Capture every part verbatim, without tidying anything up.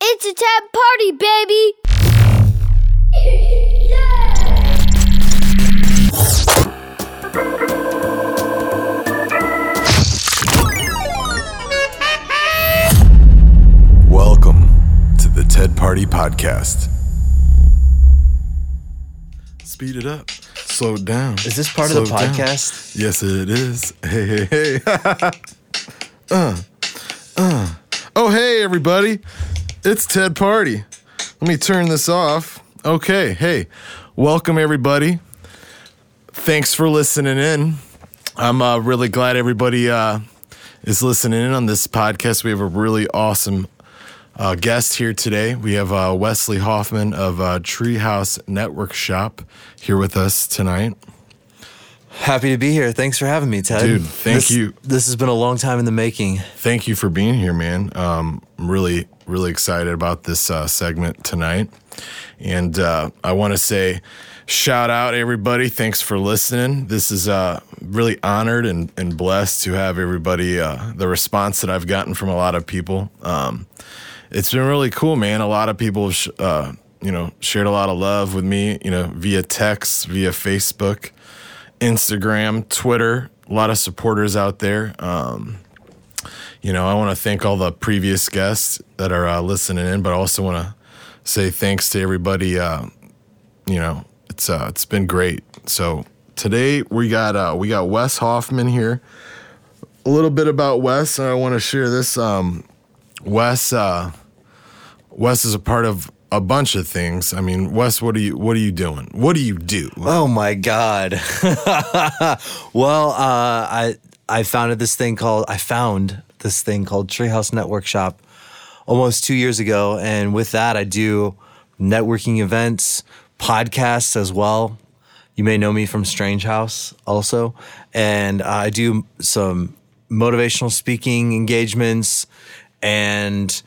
It's a Ted party, baby! Welcome to the Ted Party Podcast. Speed it up. Slow it down. Is this part Slow of the podcast? Down. Yes, it is. Hey, hey, hey. uh, uh. Oh, hey, everybody. It's Ted Party. Let me turn this off. Okay, hey. Welcome, everybody. Thanks for listening in. I'm uh, really glad everybody uh, is listening in on this podcast. We have a really awesome uh, guest here today. We have uh, Wesley Hoffman of uh, Treehouse Network Shop here with us tonight. Happy to be here. Thanks for having me, Ted. Dude, thank this, you. This has been a long time in the making. Thank you for being here, man. Um, I'm really, really excited about this uh, segment tonight. And uh, I want to say shout out, everybody. Thanks for listening. This is uh, really honored and, and blessed to have everybody, uh, the response that I've gotten from a lot of people. Um, it's been really cool, man. A lot of people have, sh- uh, you know, shared a lot of love with me, you know, via text, via Facebook, Instagram, Twitter, a lot of supporters out there. Um, you know, I want to thank all the previous guests that are uh, listening in, but I also want to say thanks to everybody. Uh, you know, it's uh, it's been great. So today we got uh, we got Wes Hoffman here. A little bit about Wes, and I want to share this. Um, Wes, uh, Wes is a part of a bunch of things. I mean, Wes, what are you what are you doing? What do you do? Oh my God. Well, uh, I I founded this thing called I found this thing called Treehouse Network Shop almost two years ago, and with that, I do networking events, podcasts as well. You may know me from Strange House also, and uh, I do some motivational speaking engagements and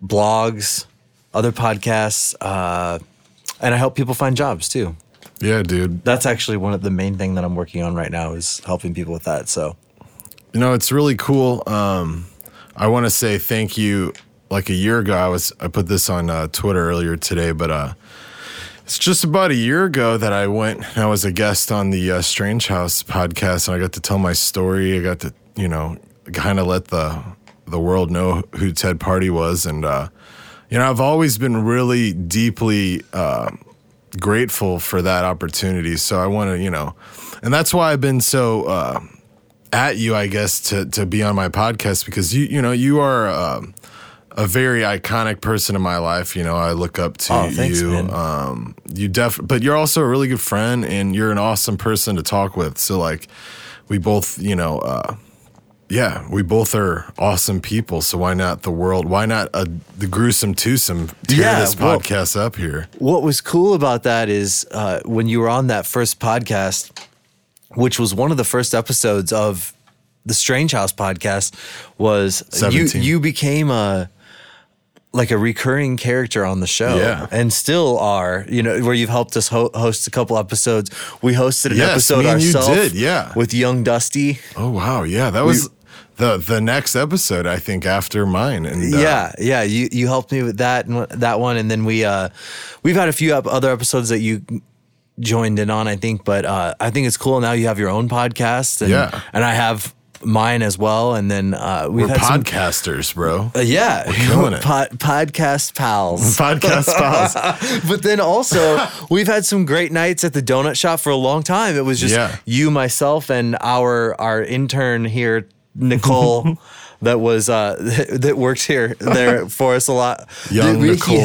blogs, other podcasts, uh, and I help people find jobs too. Yeah, dude. That's actually one of the main thing that I'm working on right now is helping people with that. So, you know, it's really cool. Um, I want to say thank you. Like a year ago, I was I put this on uh, Twitter earlier today, but uh, it's just about a year ago that I went and I was a guest on the uh, Strange House podcast, and I got to tell my story. I got to, you know, kind of let the the world know who Ted Party was, and uh, you know, I've always been really deeply uh, grateful for that opportunity. So I want to, you know, and that's why I've been so uh, at you, I guess, to to be on my podcast, because you you know you are uh, a very iconic person in my life. You know, I look up to oh, thanks, you. Man. Um, you def, but you're also a really good friend, and you're an awesome person to talk with. So like, we both, you know. Uh, Yeah, we both are awesome people, so why not the world? Why not uh, the gruesome twosome tear Yeah, this well, podcast up here? What was cool about that is uh, when you were on that first podcast, which was one of the first episodes of the Strange House podcast, was you you became a like a recurring character on the show, yeah. and still are. You know, where you've helped us ho- host a couple episodes. We hosted an yes, episode me and ourselves, you did, yeah, with Young Dusty. Oh wow, yeah, that was. We, The the next episode, I think, after mine, and uh, yeah, yeah, you you helped me with that and that one, and then we uh, we've had a few other episodes that you joined in on, I think, but uh, I think it's cool now you have your own podcast, and yeah, and I have mine as well, and then uh, we've we're had podcasters, some, bro. Uh, yeah, we're killing it. Pod, podcast pals, podcast pals. But then also we've had some great nights at the donut shop for a long time. It was just yeah. you, myself, and our our intern here, Nicole, that was uh, that worked here there for us a lot. Young Nicole.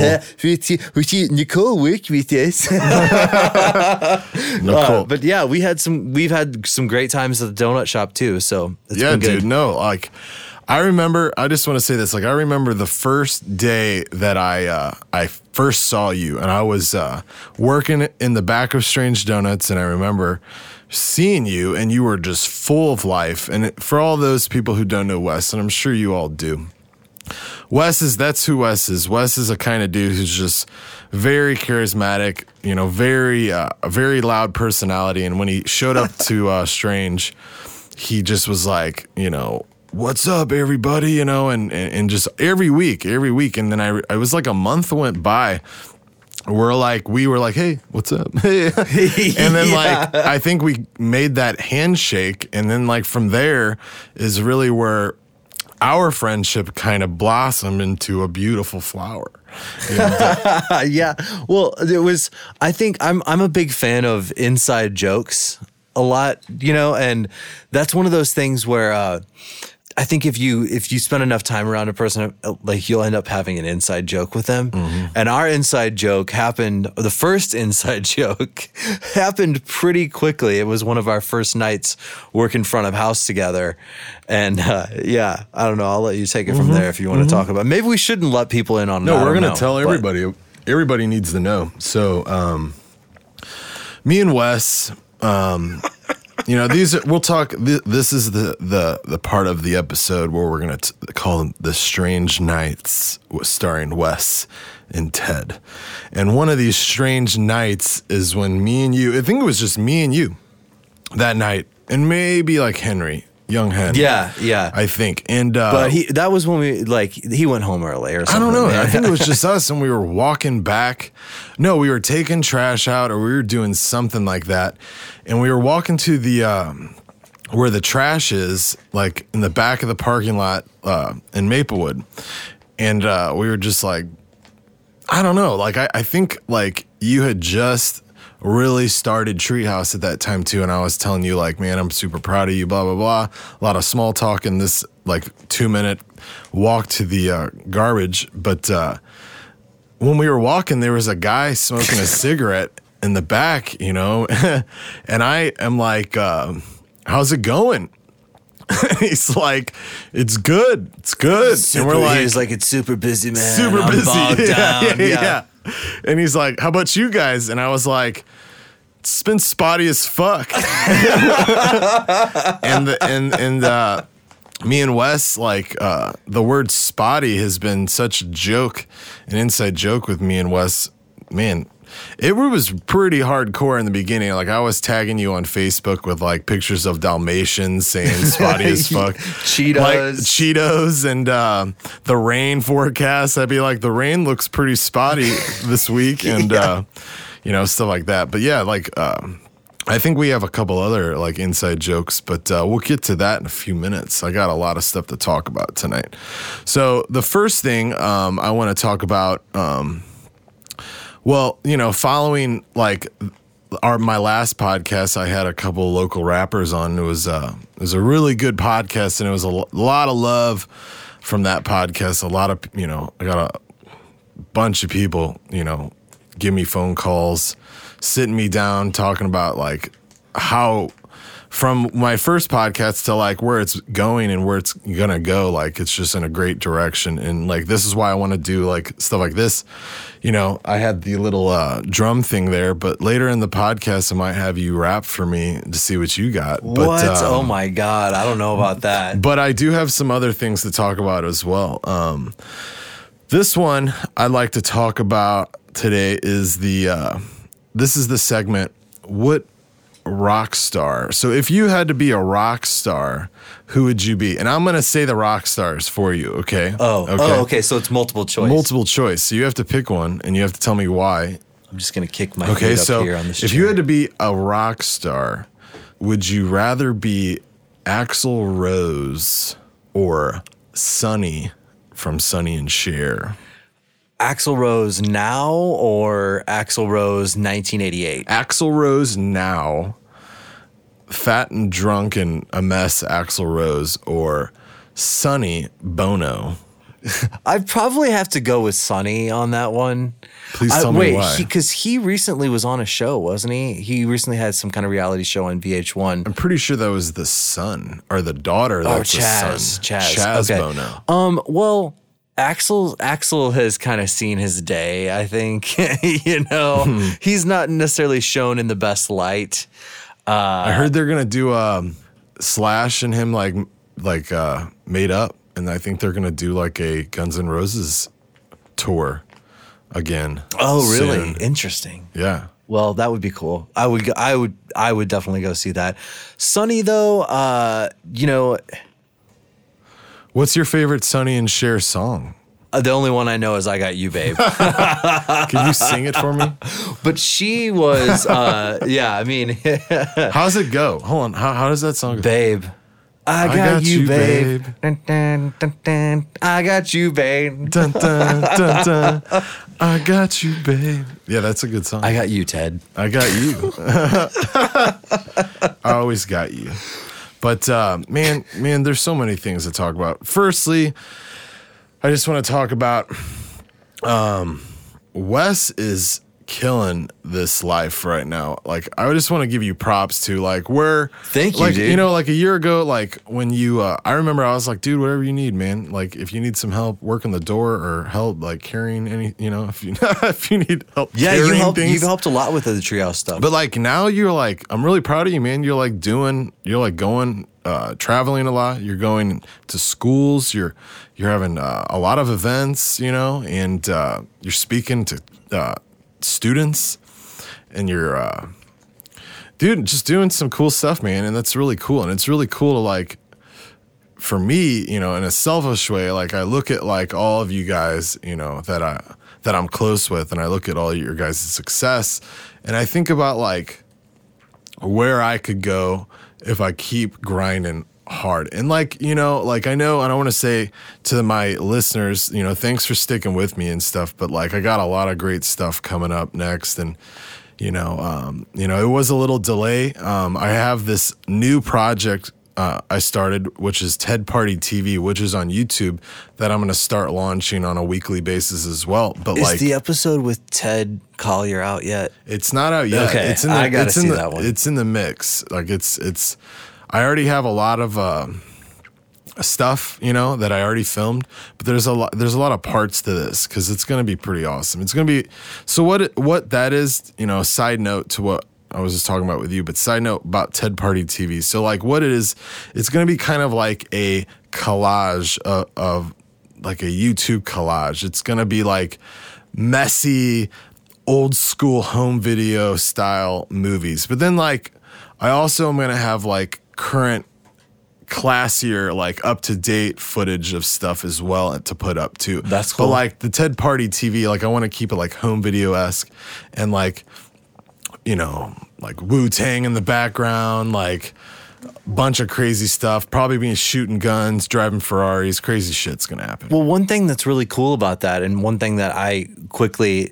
Nicole worked with us. Nicole. Uh, but yeah, we had some. We've had some great times at the donut shop too. So it's yeah, been good. dude. No, like I remember. I just want to say this. Like I remember the first day that I uh, I first saw you, and I was uh, working in the back of Strange Donuts, and I remember seeing you, and you were just full of life. And it, for all those people who don't know Wes, and I'm sure you all do, Wes is, that's who Wes is. Wes is a kind of dude who's just very charismatic, you know, very, uh, a very loud personality. And when he showed up to uh, Strange, he just was like, you know, what's up, everybody, you know, and, and, and just every week, every week. And then I, I was like a month went by. We're like, we were like, hey, what's up? Hey. And then Yeah. like, I think we made that handshake. And then like from there is really where our friendship kind of blossomed into a beautiful flower. And, uh, yeah. Well, it was, I think I'm, I'm a big fan of inside jokes a lot, you know, and that's one of those things where, uh, I think if you if you spend enough time around a person, like you'll end up having an inside joke with them. Mm-hmm. And our inside joke happened, the first inside joke happened pretty quickly. It was one of our first nights working front of house together. And uh, yeah, I don't know. I'll let you take it from mm-hmm. there if you want mm-hmm. to talk about it. Maybe we shouldn't let people in on it. No, we're going to tell everybody. But everybody needs to know. So um, me and Wes... Um, You know, these are, we'll talk. Th- this is the, the the part of the episode where we're gonna t- call them the Strange Nights, starring Wes and Ted. And one of these strange nights is when me and you. I think it was just me and you that night, and maybe like Henry, young Hen. Yeah, yeah. I think. And uh, but he that was when we like he went home early or something. I don't know. Man. I think it was just us, and we were walking back. No, we were taking trash out, or we were doing something like that. And we were walking to the um, where the trash is, like in the back of the parking lot uh, in Maplewood. And uh, we were just like, I don't know. Like, I, I think like you had just really started Treehouse at that time too. And I was telling you like, man, I'm super proud of you, blah, blah, blah. A lot of small talk in this like two minute walk to the uh, garbage. But uh, when we were walking, there was a guy smoking a cigarette in the back, you know, and I am like, um, how's it going? He's like, it's good. It's good. Super, and we're like, he's like, it's super busy, man. super I'm busy. bogged Yeah, down. yeah, Yeah. yeah. And he's like, how about you guys? And I was like, it's been spotty as fuck. and the, and, and, uh, me and Wes, like, uh, the word spotty has been such a joke, an inside joke with me and Wes. Man, it was pretty hardcore in the beginning. Like, I was tagging you on Facebook with, like, pictures of Dalmatians saying spotty as fuck. Cheetos. Like, Cheetos and uh, the rain forecast. I'd be like, the rain looks pretty spotty this week. And, yeah. uh, you know, stuff like that. But, yeah, like, um, I think we have a couple other, like, inside jokes. But uh, we'll get to that in a few minutes. I got a lot of stuff to talk about tonight. So, the first thing um, I want to talk about... Um, Well, you know, following like our my last podcast, I had a couple of local rappers on. It was uh, it was a really good podcast, and it was a l- lot of love from that podcast. A lot of you know, I got a bunch of people, you know, give me phone calls, sitting me down, talking about like how from my first podcast to like where it's going and where it's gonna go. Like it's just in a great direction, and like this is why I want to do like stuff like this. You know, I had the little uh, drum thing there, but later in the podcast, I might have you rap for me to see what you got. But, what? Um, oh my God. I don't know about that. But I do have some other things to talk about as well. Um, this one I'd like to talk about today is the, uh, this is the segment, what rock star. So if you had to be a rock star, who would you be? And I'm going to say the rock stars for you, okay? Oh, okay. oh, okay. So it's multiple choice. Multiple choice. So you have to pick one, and you have to tell me why. I'm just going to kick my Okay, feet up so here on the if you had to be a rock star, would you rather be Axl Rose or Sonny from Sonny and Cher? Axl Rose now or Axl Rose nineteen eighty-eight? Axl Rose now, fat and drunk and a mess Axl Rose, or Sonny Bono? I'd probably have to go with Sonny on that one. Please I, tell me wait, why. Because he, he recently was on a show, wasn't he? He recently had some kind of reality show on V H one. I'm pretty sure that was the son or the daughter. That's oh, the Chaz. son. Chaz. Chaz okay. Bono. Um. Well, Axl Axl has kind of seen his day, I think. you know, Hmm. he's not necessarily shown in the best light. Uh, I heard they're gonna do um, Slash and him like like uh, made up, and I think they're gonna do like a Guns N' Roses tour again. oh, really? soon. Interesting. Yeah. Well, that would be cool. I would, go, I would, I would definitely go see that. Sonny, though, uh, you know, What's your favorite Sonny and Cher song? Uh, the only one I know is I Got You, Babe. Can you sing it for me? But she was, uh, yeah, I mean, How's it go? Hold on. How, how does that song go? babe. I got, I got you, you, babe. babe. Dun, dun, dun, dun. I got you, babe. Dun, dun, dun, dun. I got you, babe. Yeah, that's a good song. I got you, Ted. I got you. I always got you. But uh, man, man, there's so many things to talk about. Firstly, I just want to talk about um, Wes is killing this life right now. Like, I just want to give you props to like where. Thank you, like, dude. You know, like a year ago, like when you, uh, I remember I was like, dude, whatever you need, man. Like, if you need some help working the door or help like carrying any, you know, if you if you need help, Yeah, carrying you helped. things. You've helped a lot with the treehouse stuff. But like now you're like, I'm really proud of you, man. You're like doing, you're like going, uh, traveling a lot. You're going to schools. You're, you're having uh, a lot of events, you know, and uh, you're speaking to uh, students, and you're, uh, dude, just doing some cool stuff, man. And that's really cool. And it's really cool to like, for me, you know, in a selfish way, like I look at like all of you guys, you know, that I that I'm close with, and I look at all your guys' success, and I think about like where I could go if I keep grinding hard. And like, you know, like I know, and I want to say to my listeners, you know, thanks for sticking with me and stuff, but like I got a lot of great stuff coming up next. And you know, um, you know, it was a little delay. Um, I have this new project uh, I started, which is Ted Party T V, which is on YouTube, that I'm going to start launching on a weekly basis as well. But Is like the episode with Ted Collier out yet? it's not out yet. Okay, it's in the, I gotta it's in see the, that one. It's in the mix. Like it's it's. I already have a lot of uh, stuff, you know, that I already filmed. But there's a lot. There's a lot of parts to this because it's going to be pretty awesome. It's going to be. So what? It, what that is, you know. Side note to what I was just talking about with you, but side note about Ted Party T V. So like, what it is, it's going to be kind of like a collage of, of like a YouTube collage. It's going to be like messy, old school home video style movies. But then like, I also am going to have like current, classier, like up to date footage of stuff as well to put up too. That's cool. But like the Ted Party T V, like I want to keep it like home video esque, and like, you know, like Wu-Tang in the background, like a bunch of crazy stuff. Probably being shooting guns, driving Ferraris. Crazy shit's gonna happen. Well, one thing that's really cool about that, and one thing that I quickly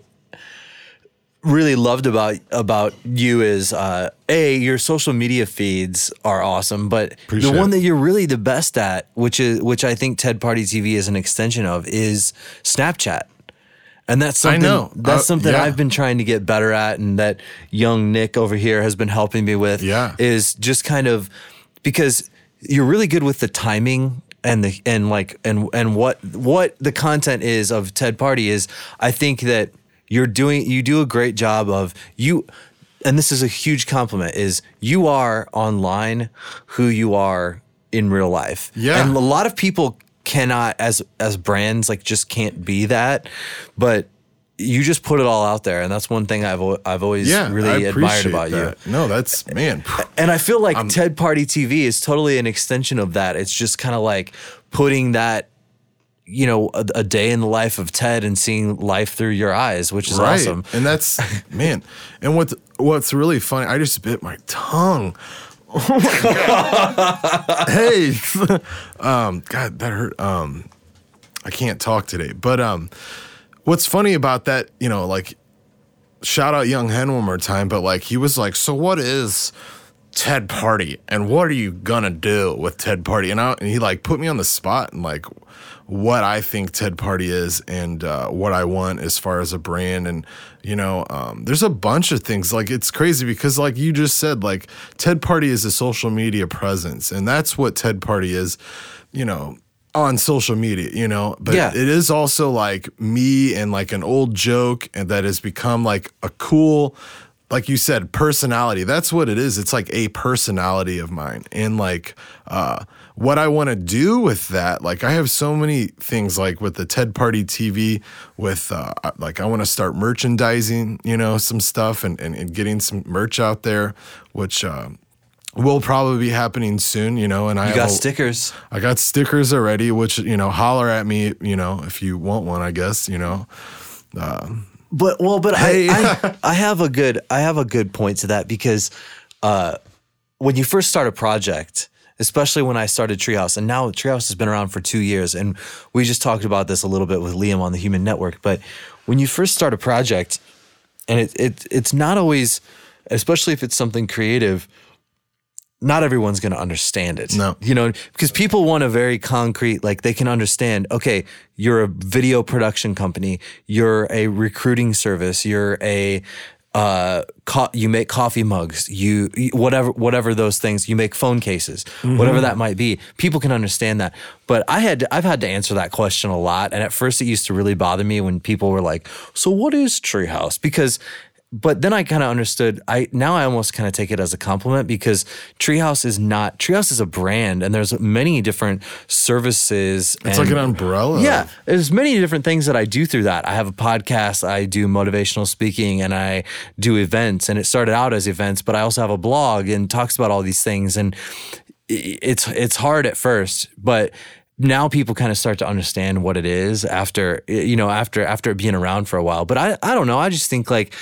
really loved about about you is uh, a your social media feeds are awesome, but Appreciate the one it. that you're really the best at, which is which I think Ted Party T V is an extension of, is Snapchat. And that's something, know. that's Uh, something yeah. I've been trying to get better at, and that young Nick over here has been helping me with. Yeah. Is just kind of because you're really good with the timing and the and like and and what what the content is of Ted Party is. I think that you're doing you do a great job of you, and this is a huge compliment, is you are online who you are in real life. Yeah. And a lot of people cannot, as as brands, like just can't be that, but you just put it all out there, and that's one thing I've al- I've always Yeah, really I admired appreciate about that. you. No, that's man. And I feel like Ted Party T V is totally an extension of that. It's just kind of like putting that, you know, a, a day in the life of Ted and seeing life through your eyes, which is Right. awesome. And that's man. And what's what's really funny, I just bit my tongue. Oh my god. Hey. um, God, that hurt. Um, I can't talk today. But um, what's funny about that, you know, like, shout out Young Hen one more time, but like he was like, so what is Ted Party and what are you gonna do with Ted Party? And, I, and he like put me on the spot and like what I think Ted Party is and uh, what I want as far as a brand. And, you know, um, there's a bunch of things. Like, it's crazy because like you just said, like Ted Party is a social media presence, and that's what Ted Party is, you know, on social media, you know, but Yeah. it is also like me and like an old joke, and that has become like a cool, like you said, personality. That's what it is. It's like a personality of mine. And like, uh, what I want to do with that, like I have so many things like with the Ted Party T V with, uh, like I want to start merchandising, you know, some stuff and, and, and getting some merch out there, which, uh, will probably be happening soon, you know, and I You have got a- stickers. I got stickers already, which, you know, holler at me, you know, if you want one, I guess, you know. But well, but Hey. I, I I have a good I have a good point to that because uh, when you first start a project, especially when I started Treehouse, and now Treehouse has been around for two years, and we just talked about this a little bit with Liam on the Human Network. But when you first start a project, and it it it's not always, especially if it's something creative, not everyone's going to understand it. No. You know, because people want a very concrete, like they can understand, okay, you're a video production company, you're a recruiting service, you're a, uh, co- you make coffee mugs, you, you- whatever, whatever those things, you make phone cases, whatever that might be. People can understand that. But I had, to, I've had to answer that question a lot. And at first it used to really bother me when people were like, so what is Treehouse? Because But then I kind of understood. I now I almost kind of take it as a compliment because Treehouse is not Treehouse is a brand, and there's many different services. It's like an umbrella. Yeah, there's many different things that I do through that. I have a podcast, I do motivational speaking, and I do events. And it started out as events, but I also have a blog and talks about all these things. And i- it's it's hard at first, but now people kind of start to understand what it is after you know after after it being around for a while. But I I don't know. I just think like.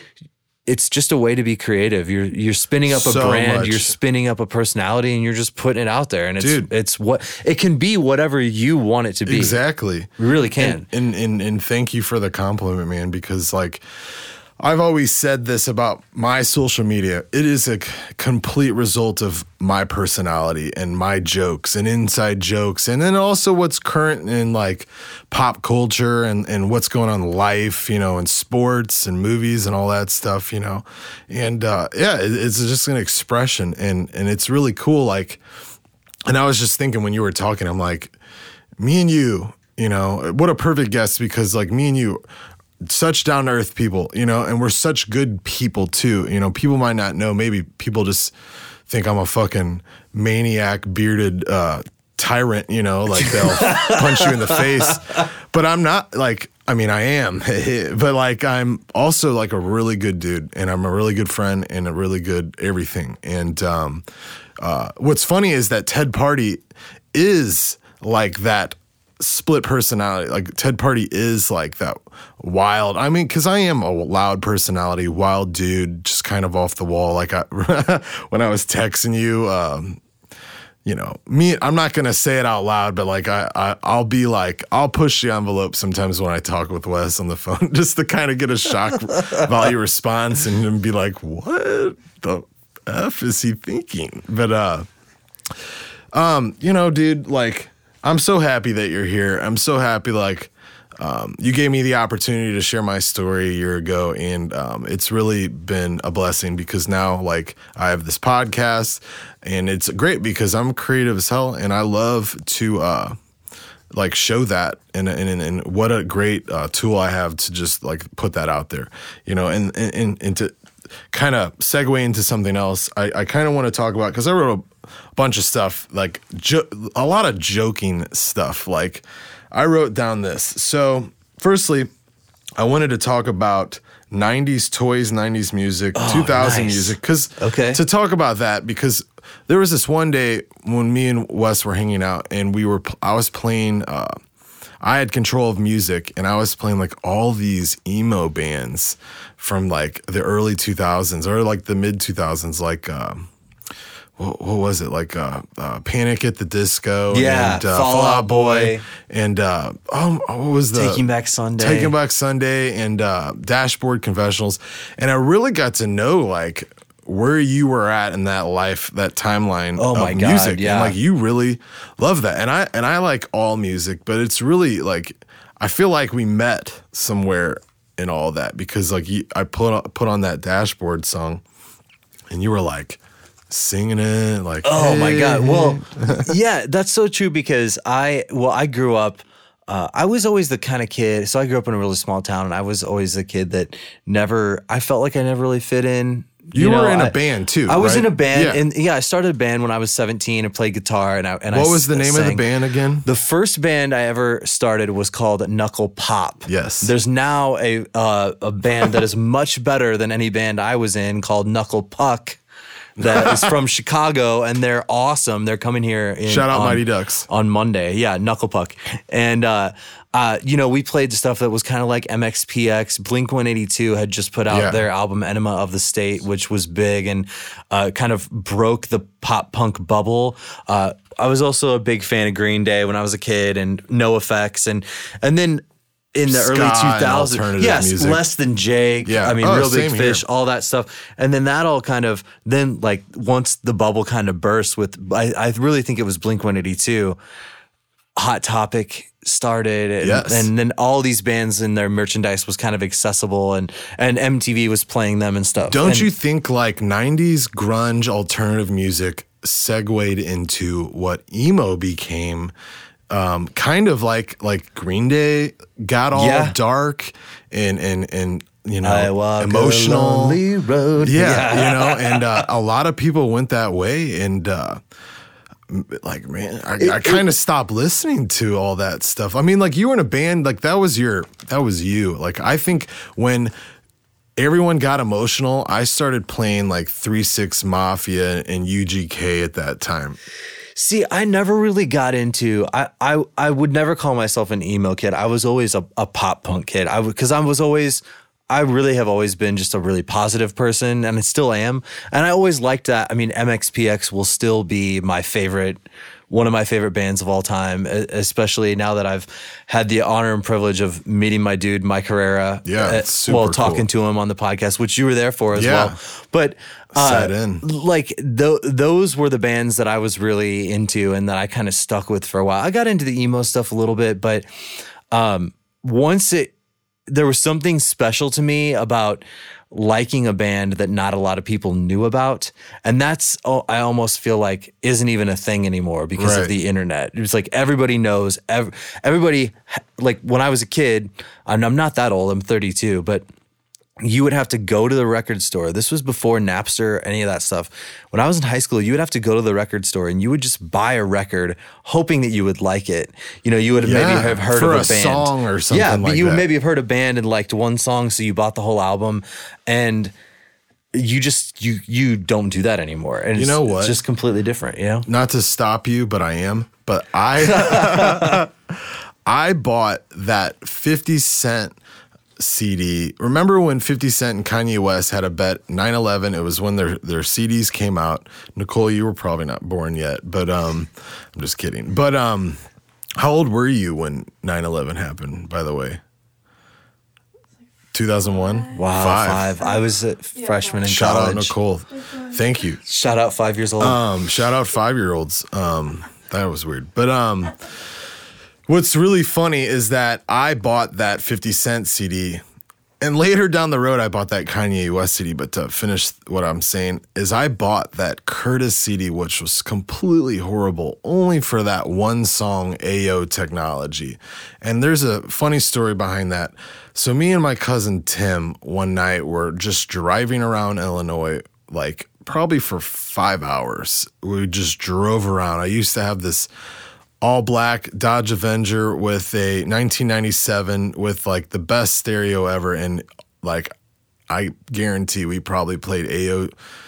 It's just a way to be creative. You're you're spinning up a So brand, much. you're spinning up a personality, and you're just putting it out there. And it's Dude. it's what it can be, whatever you want it to be. Exactly. You really can. And, and and and thank you for the compliment, man, because like I've always said this about my social media. It is a c- complete result of my personality and my jokes and inside jokes, and then also what's current in like pop culture and, and what's going on in life, you know, and sports and movies and all that stuff, you know. And uh, yeah, it, it's just an expression, and and it's really cool. Like, and I was just thinking when you were talking, I'm like, me and you, you know, what a perfect guest because like me and you. Such down to earth people, you know, and we're such good people too. You know, people might not know. Maybe people just think I'm a fucking maniac, bearded uh, tyrant. You know, like they'll punch you in the face. But I'm not. Like, I mean, I am. But like, I'm also like a really good dude, and I'm a really good friend, and a really good everything. And um, uh, what's funny is that Ted Party is like that. Split personality. Like Ted Party is like that wild. I mean, because I am a loud personality, wild dude, just kind of off the wall. Like I, when I was texting you, um, you know, me. I'm not gonna say it out loud, but like I, I, I'll be like, I'll push the envelope sometimes when I talk with Wes on the phone, just to kind of get a shock value response and then be like, what the f is he thinking? But uh, um, you know, dude, like. I'm so happy that you're here. I'm so happy, like, um, you gave me the opportunity to share my story a year ago, and um, it's really been a blessing because now, like, I have this podcast, and it's great because I'm creative as hell, and I love to, uh, like, show that, and and, and what a great uh, tool I have to just, like, put that out there, you know, and, and, and to kind of segue into something else, I, I kind of want to talk about, because I wrote a bunch of stuff, like jo- a lot of joking stuff. Like I wrote down this. So firstly, I wanted to talk about nineties toys, nineties music, Oh, two thousand nice. music. Because Okay. to talk about that, because there was this one day when me and Wes were hanging out, and we were, I was playing, uh, I had control of music, and I was playing like all these emo bands from like the early two thousands or like the mid two thousands, like, um, what, what was it? Like uh, uh, Panic at the Disco. Yeah, and, uh, Fall Out Boy. And uh, oh, what was the Taking Back Sunday. Taking Back Sunday and uh, Dashboard Confessionals. And I really got to know like where you were at in that life, that timeline Oh of my God, music. yeah. And like you really love that. And I and I like all music, but it's really like I feel like we met somewhere in all that because like you, I put on, put on that Dashboard song, and you were like singing it like Oh my hey. God. Well, yeah, that's so true because I, well, I grew up, uh, I was always the kind of kid. So I grew up in a really small town, and I was always the kid that never, I felt like I never really fit in. You, know, were in a I- band too. I was right? in a band, Yeah. and yeah, I started a band when I was seventeen and played guitar. And I, and I What was the s- name of the sang. band again? The first band I ever started was called Knuckle Pop. Yes. There's now a uh, a band that is much better than any band I was in called Knuckle Puck. that is from Chicago, and they're awesome. They're coming here. In, Shout out on, Mighty Ducks on Monday. Yeah, Knuckle Puck, and uh, uh, you know, we played stuff that was kind of like M X P X. Blink one eighty-two had just put out Yeah. their album Enema of the State, which was big and uh, kind of broke the pop punk bubble. Uh, I was also a big fan of Green Day when I was a kid, and NoFX, and and then. In the Ska early and two thousands, alternative yes, music. Less Than Jake. Yeah. I mean, Oh, Real Big same Fish, here. all that stuff, and then that all kind of then like once the bubble kind of burst with, I, I really think it was Blink one eighty-two. Hot Topic started, and, Yes. and then all these bands and their merchandise was kind of accessible, and and M T V was playing them and stuff. Don't And- you think like nineties grunge alternative music segued into what emo became? Um, kind of like like Green Day got all Yeah. dark and and and you know I walk emotional. a lonely road. Yeah, you know, and uh, a lot of people went that way, and uh, m- like, man, I, I kind of stopped listening to all that stuff. I mean, like, you were in a band, like that was your, that was you. Like, I think when everyone got emotional, I started playing like three six Mafia and U G K at that time. See, I never really got into. I I, I would never call myself an emo kid. I was always a, a pop punk kid. I because I was always. I really have always been just a really positive person, and I still am. And I always liked that. I mean, M X P X will still be my favorite, one of my favorite bands of all time, e- especially now that I've had the honor and privilege of meeting my dude, Mike Herrera. Yeah, uh, it's super Well, talking cool. to him on the podcast, which you were there for as Yeah. well. But uh, Sat in. like th- those were the bands that I was really into and that I kind of stuck with for a while. I got into the emo stuff a little bit, but um, once it, there was something special to me about liking a band that not a lot of people knew about. And that's, oh, I almost feel like isn't even a thing anymore because Right. of the internet. It's like everybody knows, ev- everybody, like when I was a kid, and I'm not that old, I'm thirty-two, but you would have to go to the record store. This was before Napster, any of that stuff. When I was in high school, you would have to go to the record store and you would just buy a record hoping that you would like it. You know, you would Yeah, maybe have heard for of a, a band. song or something Yeah, but like you would that. maybe have heard a band and liked one song, so you bought the whole album. And you just, you you don't do that anymore. And You it's, know what? It's just completely different, you know? Not to stop you, but I am. But I I bought that fifty Cent C D. Remember when fifty Cent and Kanye West had a bet, nine eleven, it was when their, their C Ds came out. Nicole, you were probably not born yet, but um, I'm just kidding. But um, how old were you when nine eleven happened, by the way? two thousand one? Wow, five. I was a freshman in Shout college. out Nicole. Thank you. Shout out five years old. Um, shout out five-year-olds. Um, that was weird. But um, what's really funny is that I bought that fifty Cent C D, and later down the road, I bought that Kanye West C D. But to finish what I'm saying is I bought that Curtis C D, which was completely horrible, only for that one song, A O Technology. And there's a funny story behind that. So me and my cousin Tim one night were just driving around Illinois, like probably for five hours. We just drove around. I used to have this all black Dodge Avenger with a nineteen ninety-seven with like the best stereo ever. And like, I guarantee we probably played A O,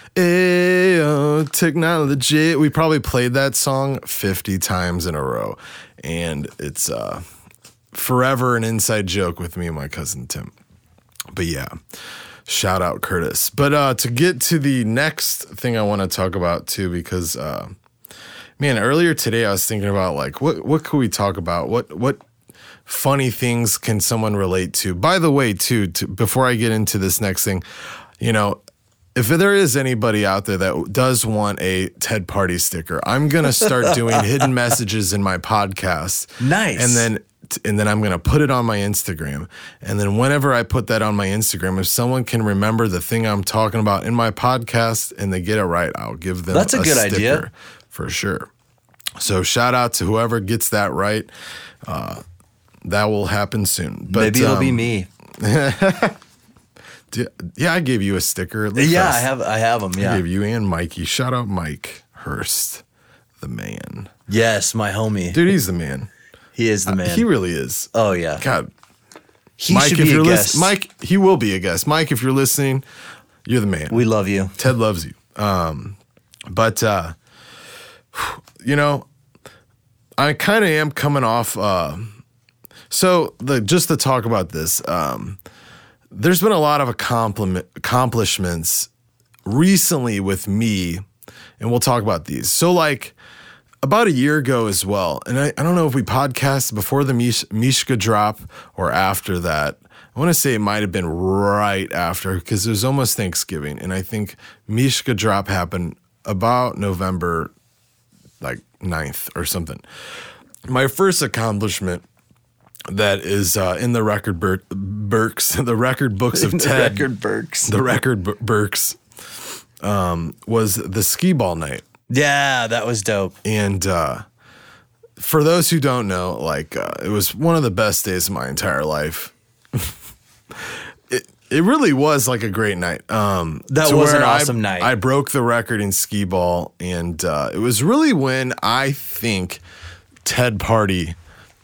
A O Technology. We probably played that song fifty times in a row. And it's uh, forever an inside joke with me and my cousin Tim. But yeah, shout out Curtis. But uh, to get to the next thing I want to talk about too, because uh, man, earlier today I was thinking about like what what could we talk about? What what funny things can someone relate to? By the way, too, to, before I get into this next thing, you know, if there is anybody out there that does want a Ted Party sticker, I'm gonna start doing hidden messages in my podcast. Nice. And then and then I'm gonna put it on my Instagram. And then whenever I put that on my Instagram, if someone can remember the thing I'm talking about in my podcast and they get it right, I'll give them That's a good sticker idea. for sure. So shout out to whoever gets that right. Uh, that will happen soon. But, Maybe it'll be um, me. d- Yeah, I gave you a sticker. Look Yeah, fast. I have. I have them. I Yeah. gave you and Mikey. Shout out Mike Hurst, the man. Yes, my homie. Dude, he's the man. He is the man. He really is. oh yeah. God, He Mike, should if be you're a listening, guest. Mike, he will be a guest. Mike, if you're listening, you're the man. we love you. Ted loves you. Um, but uh, you know, I kind of am coming off. Uh, so the just to talk about this, um, there's been a lot of accomplishment, accomplishments recently with me, and we'll talk about these. So like about a year ago as well, and I, I don't know if we podcasted before the Mish, Mishka drop or after that. I want to say it might have been right after because it was almost Thanksgiving, and I think Mishka drop happened about November like ninth or something. My first accomplishment that is uh, in the record Ber- Burks, the record books of the Ted. record Burks. The record B- Burks um, was the skee ball night. Yeah, that was dope. And uh, for those who don't know, like uh, it was one of the best days of my entire life. it it really was like a great night. Um, that to was an where awesome I, night. I broke the record in skee ball, and uh, it was really when I think Ted Party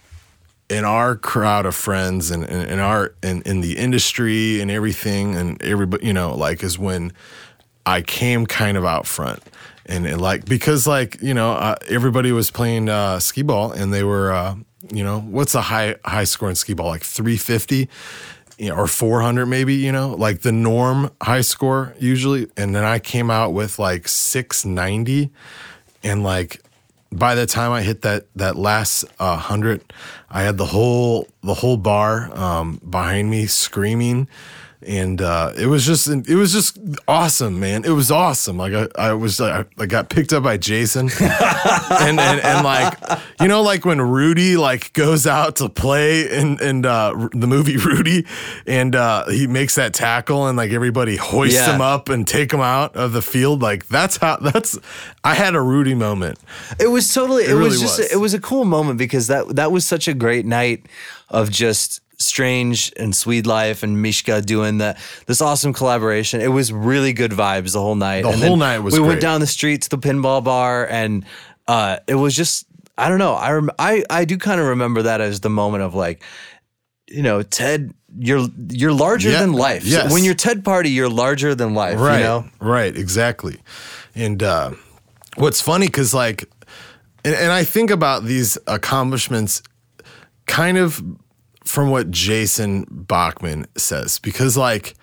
in our crowd of friends and in, in our in, in the industry and everything and everybody, you know, like is when I came kind of out front. And, and like, because like, you know, uh, everybody was playing uh, skee ball and they were, uh, you know, what's a high high score in skee ball? Like three fifty, you know, or four hundred maybe, you know, like the norm high score usually. And then I came out with like six ninety. And like, by the time I hit that that last uh, hundred, I had the whole the whole bar um, behind me screaming. And uh, it was just it was just awesome, man. It was awesome. Like I, I was I, I got picked up by Jason, and, and and like you know like when Rudy like goes out to play in in uh, the movie Rudy, and uh, he makes that tackle and like everybody hoists Yeah. him up and take him out of the field. Like that's how that's I had a Rudy moment. It was totally. It, It was really just. was. It was a cool moment because that that was such a great night of just Strange and Swede Life and Mishka doing that this awesome collaboration. It was really good vibes the whole night. The and whole then night was We went great. down the street to the pinball bar, and uh, it was just. I don't know. I rem- I I do kind of remember that as the moment of like, you know, Ted. You're you're larger Yeah, than life. So yes. when you're Ted Party, you're larger than life. Right. You know. Right. Exactly. And uh, what's funny, because like, and, and I think about these accomplishments kind of from what Jason Bachman says, because like,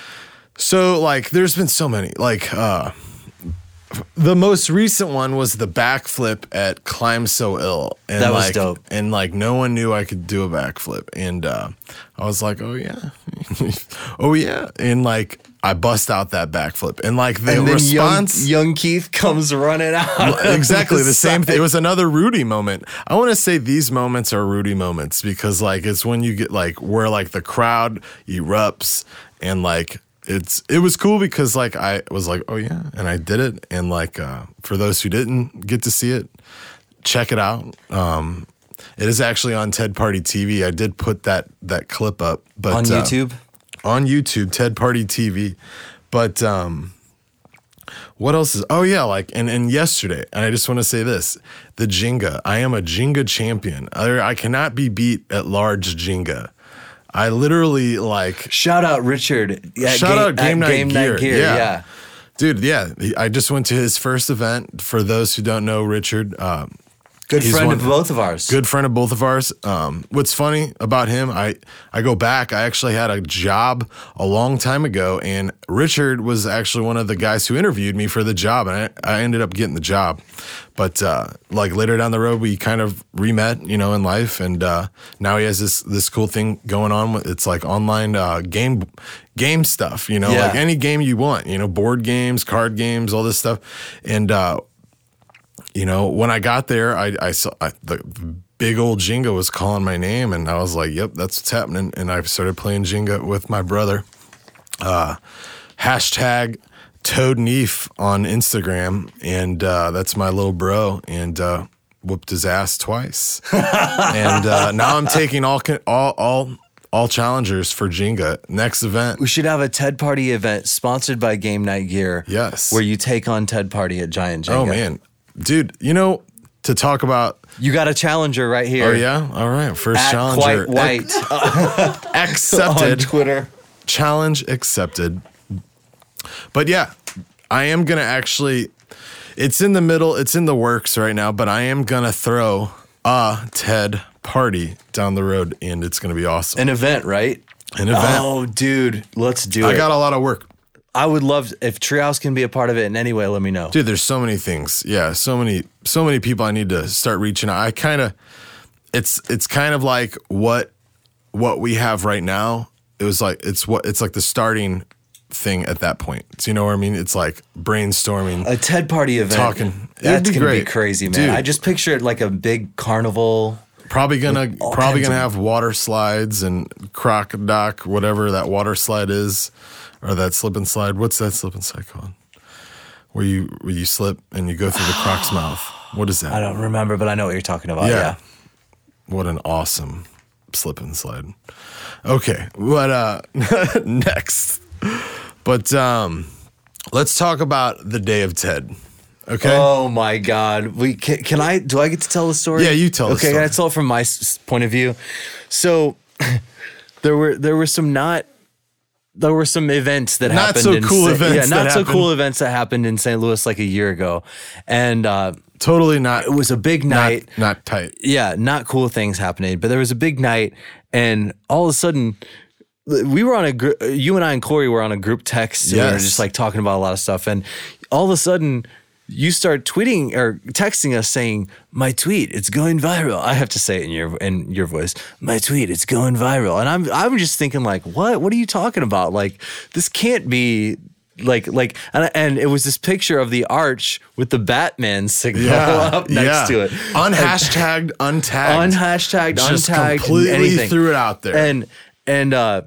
so like, there's been so many, like, uh, the most recent one was the backflip at Climb So Ill. And That was like, dope. And like, no one knew I could do a backflip. And uh, I was like, oh yeah. oh yeah. And like, I bust out that backflip. And like the And then response. young, young Keith comes running out. Exactly the same side. thing. It was another Rudy moment. I want to say these moments are Rudy moments because like it's when you get like where like the crowd erupts and like it's it was cool because like I was like, oh yeah, and I did it. And like uh, for those who didn't get to see it, check it out. Um, it is actually on Ted Party T V. I did put that that clip up, but On uh, YouTube? on YouTube, Ted Party T V. But um, what else is? Oh yeah, like and and yesterday, and I just want to say this: the Jenga. I am a Jenga champion. I, I cannot be beat at large Jenga. I literally like Shout out Richard. At shout out Game at Night Game Gear. Night Gear. Yeah. Yeah. dude. Yeah, he- I just went to his first event. For those who don't know, Richard. Um, Good He's friend one- of both of ours. Good friend of both of ours. Um, what's funny about him, I, I go back, I actually had a job a long time ago, and Richard was actually one of the guys who interviewed me for the job, and I, I ended up getting the job. But uh, like later down the road, we kind of re-met, you know, in life, and uh, now he has this this cool thing going on. With, it's like online uh, game game stuff, you know, Yeah. like any game you want, you know, board games, card games, all this stuff, and uh, you know, when I got there, I, I saw I, the big old Jenga was calling my name, and I was like, "Yep, that's what's happening." And I started playing Jenga with my brother. Uh, hashtag Toad Neef on Instagram, and uh, that's my little bro, and uh, whooped his ass twice. and uh, now I'm taking all con- all all all challengers for Jenga. Next event, We should have a Ted Party event sponsored by Game Night Gear. yes. Where you take on Ted Party at Giant Jenga. oh man, dude, you know to talk about. You got a challenger right here. Oh yeah, all right. First At challenger Quite White uh, on accepted. Twitter. Challenge accepted. But yeah, I am gonna actually. It's in the middle. It's in the works right now, but I am gonna throw a TED party down the road, and it's gonna be awesome. An event, right? An event. Oh, dude, let's do I it. got a lot of work. I would love if Treehouse can be a part of it in any way. Let me know, dude. There's so many things. Yeah, so many, so many people I need to start reaching out. I kind of, it's, it's kind of like what, what we have right now. It was like it's what it's like the starting thing at that point. So you know what I mean? It's like brainstorming. A TED party event. Talking. That's be gonna great. be crazy, man. Dude. I just picture it like a big carnival. Probably gonna all probably kinds gonna of- have water slides and croc dock, whatever that water slide is, or that slip and slide. What's that slip and slide called? Where you where you slip and you go through the croc's mouth. What is that? I don't remember, but I know what you're talking about. Yeah. Yeah. What an awesome slip and slide. Okay, what uh next? But um let's talk about the day of TED. Okay. Oh my God! We can, can I? Do I get to tell the story? Yeah, you tell the Okay, story. can I tell it from my s- point of view? So there were there were some not there were some events that Not happened. so in cool Sa- events Yeah, not that so happened. cool events that happened in Saint Louis like a year ago, and uh, Totally not it was a big not, night. not tight. Yeah, not cool things happening, but there was a big night, and all of a sudden, we were on a gr- you and I and Corey were on a group text. And we were Yes. just like talking about a lot of stuff, and all of a sudden, you start tweeting or texting us saying, "My tweet, it's going viral." I have to say it in your in your voice. "My tweet, it's going viral," and I'm I'm just thinking like, what? What are you talking about? Like, this can't be. Like, like, and, and it was this picture of the arch with the Batman signal up next yeah. to it. Unhashtagged, untagged. Unhashtagged, Just untagged, completely anything. threw it out there. And and uh,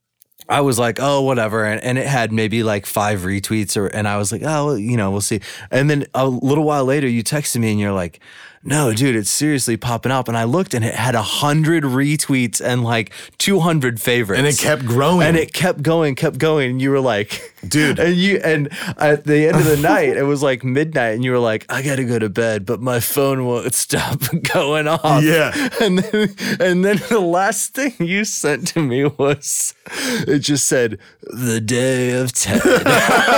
I was like, oh, whatever. And, and it had maybe like five retweets, or and I was like, oh, well, you know, we'll see. And then a little while later, you texted me and you're like, no, dude, it's seriously popping up. And I looked and it had a hundred retweets and like two hundred favorites. And it kept growing. And it kept going, kept going. And you were like, Dude. And you and at the end of the night, it was like midnight, and you were like, I gotta go to bed, but my phone won't stop going off. Yeah. And then and then the last thing you sent to me was it just said the day of TED. And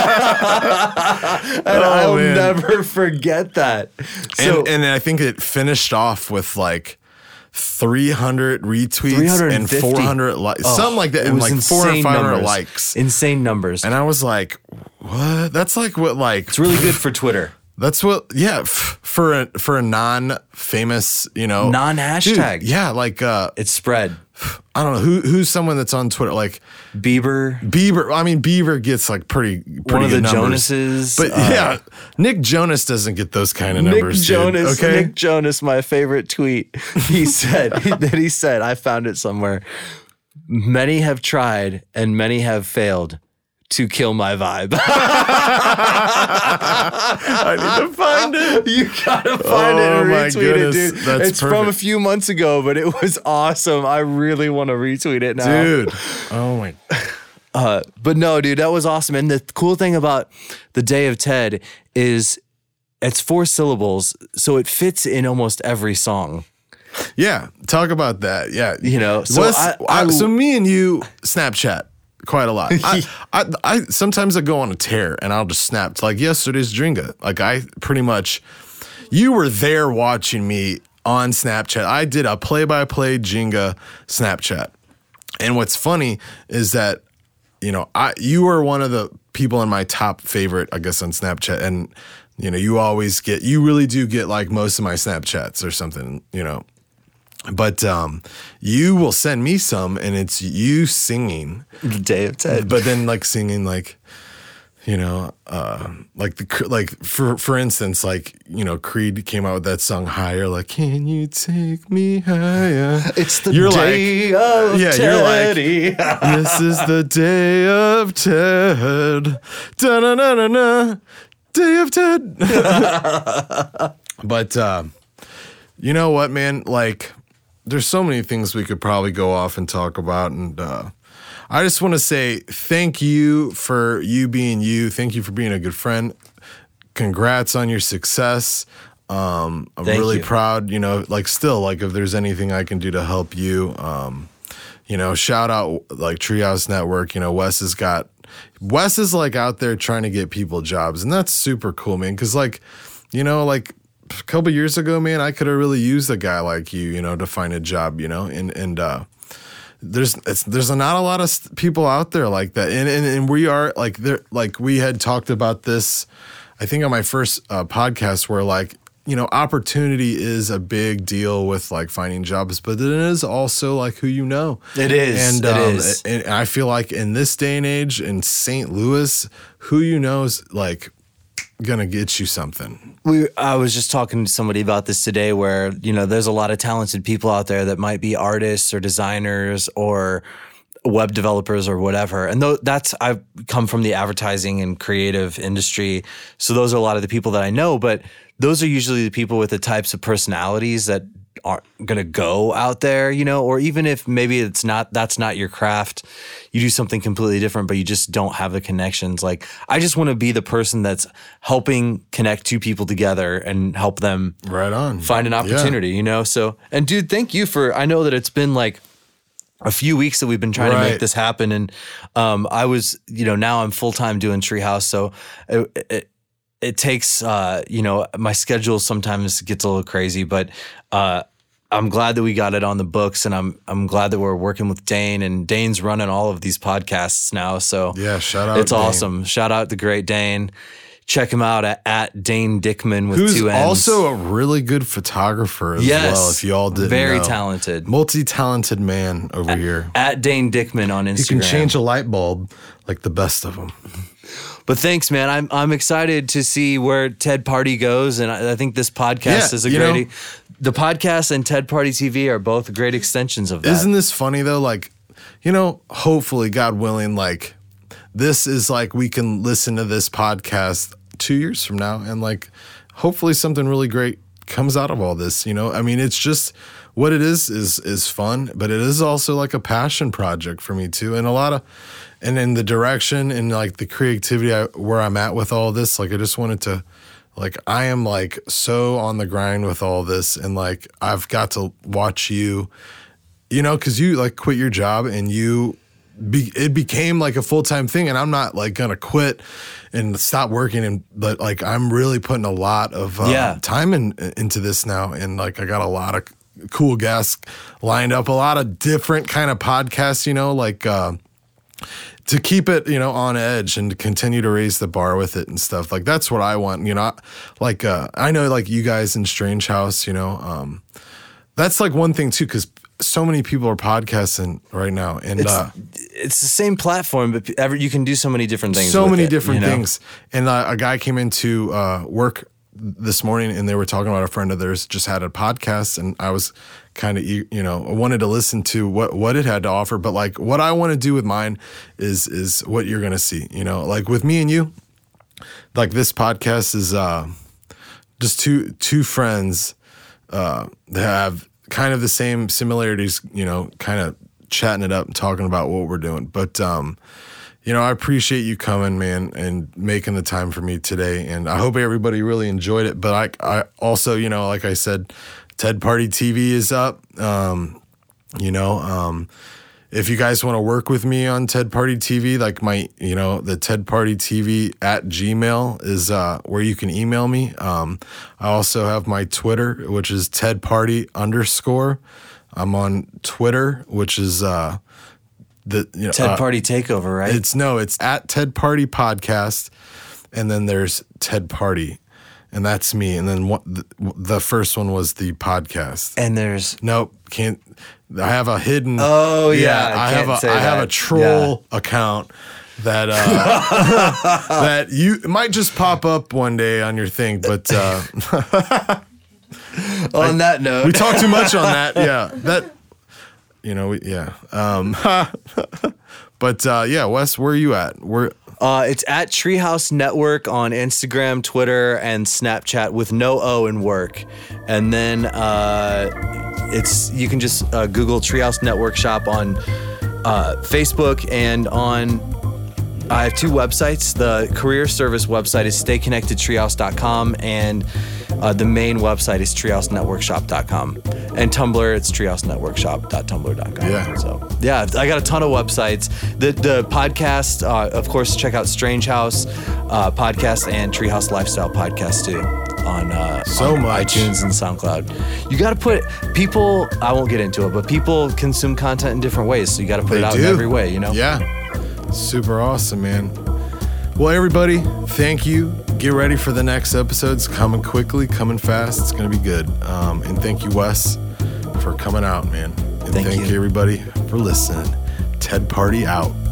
I'll Oh, man. never forget that. So and, and I think it finished off with like three hundred retweets and three hundred fifty. four hundred likes, something like that, it and was like four hundred, insane five hundred numbers. likes. Insane numbers. And I was like, what? That's like what, like, It's really good for Twitter. that's what, yeah, f- for a, for a non-famous, you know. Non-hashtag. Dude, yeah, like, uh, It's spread. I don't know, who who's someone that's on Twitter, like, Bieber. Bieber. I mean, Bieber gets like pretty, pretty One of good the numbers. Jonases. But uh, yeah, Nick Jonas doesn't get those kind of Nick numbers, dude, Jonas, okay? Nick Jonas, my favorite tweet. He said that he said, I found it somewhere. Many have tried and many have failed to kill my vibe. I need to find it. You gotta find it Oh and my retweet goodness, it, dude. that's it's from a perfect. few months ago, but it was awesome. I really want to retweet it now. Dude. Oh my. Uh, but no, dude, that was awesome. And the cool thing about the day of TED is it's four syllables, so it fits in almost every song. Yeah, talk about that. Yeah, You know, so Wes- I- I- I- so me and you Snapchat quite a lot. I, I, I sometimes I go on a tear and I'll just snap. Like yesterday's Dringa. Like I pretty much, you were there watching me on Snapchat. I did a play-by-play Jenga Snapchat, and what's funny is that, you know, I you were one of the people in my top favorite, I guess, on Snapchat, and you know, you always get, you really do get like most of my Snapchats or something, you know. But um, you will send me some, and it's you singing, The day of TED. but then like singing like, you know, uh, like the like for for instance, like, you know, Creed came out with that song Higher, like, can you take me higher? It's the You're day like, of yeah, you're like, Teddy. this is the day of Ted. Da-na-na-na-na. Day of Ted. But uh, you know what, man? Like, there's so many things we could probably go off and talk about. And uh, I just want to say thank you for you being you. Thank you for being a good friend. Congrats on your success. Um, I'm Thank really you. proud, you know, like still, like if there's anything I can do to help you, um, you know, shout out like Treehouse Network. You know, Wes has got, Wes is like out there trying to get people jobs, and that's super cool, man. Cause like, you know, like a couple years ago, man, I could have really used a guy like you, you know, to find a job, you know, and, and, uh, there's, it's, there's not a lot of people out there like that. And, and, and we are like, there, like we had talked about this, I think on my first uh, podcast, where like, you know, opportunity is a big deal with like finding jobs, but it is also like who you know. It is. And, it um, is. and I feel like in this day and age in Saint Louis, who you know is like gonna get you something. We, I was just talking to somebody about this today where, you know, there's a lot of talented people out there that might be artists or designers or web developers or whatever. And th- that's, I've come from the advertising and creative industry. So those are a lot of the people that I know, but those are usually the people with the types of personalities that aren't going to go out there, you know, or even if maybe it's not, that's not your craft, you do something completely different, but you just don't have the connections. Like, I just want to be the person that's helping connect two people together and help them right on find an opportunity, yeah. you know? So, and dude, thank you for, I know that it's been like a few weeks that we've been trying right. to make this happen. And um, I was, you know, now I'm full-time doing Treehouse. So it, it, it takes, uh, you know, my schedule sometimes gets a little crazy, but uh, I'm glad that we got it on the books, and I'm I'm glad that we're working with Dane, and Dane's running all of these podcasts now. So yeah, shout out. It's Dane. awesome. Shout out the great Dane. Check him out at, at Dane Dickman with Who's two N's. Also a really good photographer as yes, well. If you all didn't very know. talented, multi-talented man over at, here. At Dane Dickman on Instagram. He can change a light bulb like the best of them. But thanks, man. I'm I'm excited to see where Ted Party goes, and I, I think this podcast yeah, is a you great. Know, the podcast and Ted Party T V are both great extensions of that. Isn't this funny though? Like, you know, hopefully, God willing, like this is like we can listen to this podcast two years from now, and like hopefully something really great comes out of all this. You know, I mean, it's just what it is is is fun, but it is also like a passion project for me too, and a lot of. And in the direction and like the creativity I, where I'm at with all this, like I just wanted to, like I am like so on the grind with all this, and like I've got to watch you, you know, because you like quit your job and you, be, it became like a full time thing, and I'm not like gonna quit and stop working, and but like I'm really putting a lot of uh, yeah. time in, into this now, and like I got a lot of cool guests lined up, a lot of different kind of podcasts, you know, like. Uh, to keep it, you know, on edge and to continue to raise the bar with it and stuff. Like, that's what I want, you know, like, uh, I know like you guys in Strange House, you know, um, that's like one thing too, because so many people are podcasting right now, and it's, uh, it's the same platform, but ever, you can do so many different things. So with many it, different you know? things. And uh, a guy came into uh, work this morning, and they were talking about a friend of theirs just had a podcast, and I was kind of, you know, I wanted to listen to what, what it had to offer, but like what I want to do with mine is, is what you're going to see, you know, like with me and you, like this podcast is uh, just two, two friends uh, that have kind of the same similarities, you know, kind of chatting it up and talking about what we're doing. But, um, you know, I appreciate you coming, man, and making the time for me today. And I hope everybody really enjoyed it. But I, I also, you know, like I said, Ted Party T V is up. Um, you know, um, if you guys want to work with me on Ted Party T V, like my, you know, the Ted Party T V at Gmail is uh, where you can email me. Um, I also have my Twitter, which is Ted Party underscore. I'm on Twitter, which is uh, the you know, Ted uh, Party Takeover, right? It's no, it's at Ted Party Podcast, and then there's Ted Party. And that's me. And then what, the, the first one was the podcast. And there's nope, can't. I have a hidden. Oh yeah, yeah I, I have a I that. have a troll yeah. account that uh, that you it might just pop up one day on your thing. But uh, on I, that note, we talk too much on that. Yeah, that you know. We, yeah. Um, but uh, yeah, Wes, where are you at? Where? Uh, it's at Treehouse Network on Instagram, Twitter, and Snapchat with no O in work. And then uh, it's you can just uh, Google Treehouse Network Shop on uh, Facebook and on. I have two websites. The career service website is stay connected treehouse dot com, and uh, the main website is treehouse network shop dot com. And Tumblr, it's treehouse network shop dot tumblr dot com. Yeah. So. Yeah, I got a ton of websites. The the podcast, uh, of course, check out Strange House uh, podcast and Treehouse Lifestyle podcast too on uh, So on much. iTunes and SoundCloud. You got to put people. I won't get into it, but people consume content in different ways, so you got to put They it out do. in every way. You know. Yeah. Super awesome, man. Well, everybody, thank you. Get ready for the next episodes. Coming quickly, coming fast. It's going to be good. Um, and thank you, Wes, for coming out, man. And Thank thank you. you, everybody, for listening. Ted Party out.